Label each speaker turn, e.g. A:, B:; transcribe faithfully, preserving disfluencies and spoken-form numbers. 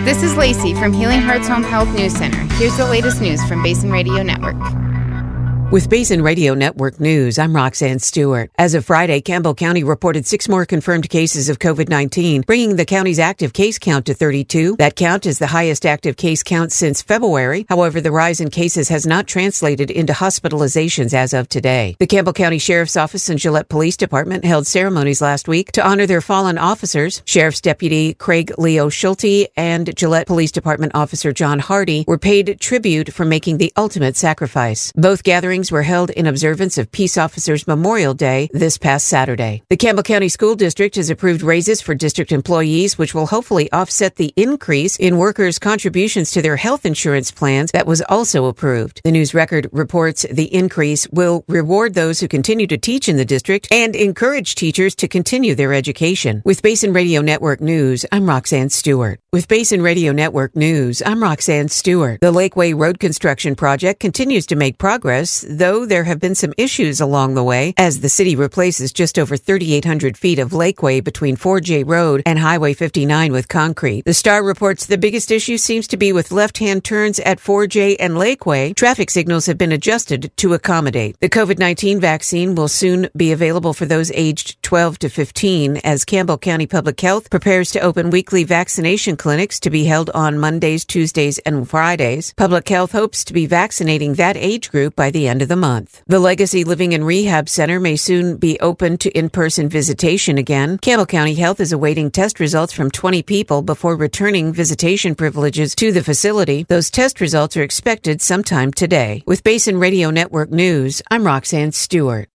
A: This is Lacey from Healing Hearts Home Health News Center. Here's the latest news from Basin Radio Network.
B: With Basin Radio Network News, I'm Roxanne Stewart. As of Friday, Campbell County reported six more confirmed cases of covid nineteen, bringing the county's active case count to thirty-two. That count is the highest active case count since February. However, the rise in cases has not translated into hospitalizations as of today. The Campbell County Sheriff's Office and Gillette Police Department held ceremonies last week to honor their fallen officers. Sheriff's Deputy Craig Leo Schulte and Gillette Police Department Officer John Hardy were paid tribute for making the ultimate sacrifice. Both gatherings were held in observance of Peace Officers Memorial Day this past Saturday. The Campbell County School District has approved raises for district employees, which will hopefully offset the increase in workers' contributions to their health insurance plans that was also approved. The News Record reports the increase will reward those who continue to teach in the district and encourage teachers to continue their education. With Basin Radio Network News, I'm Roxanne Stewart. With Basin Radio Network News, I'm Roxanne Stewart. The Lakeway Road construction project continues to make progress, though there have been some issues along the way as the city replaces just over thirty-eight hundred feet of Lakeway between four J Road and Highway fifty-nine with concrete. The Star reports the biggest issue seems to be with left-hand turns at four J and Lakeway. Traffic signals have been adjusted to accommodate. The covid nineteen vaccine will soon be available for those aged twelve to fifteen as Campbell County Public Health prepares to open weekly vaccination clinics to be held on Mondays, Tuesdays, and Fridays. Public Health hopes to be vaccinating that age group by the end of the month. The Legacy Living and Rehab Center may soon be open to in-person visitation again. Campbell County Health is awaiting test results from twenty people before returning visitation privileges to the facility. Those test results are expected sometime today. With Basin Radio Network News, I'm Roxanne Stewart.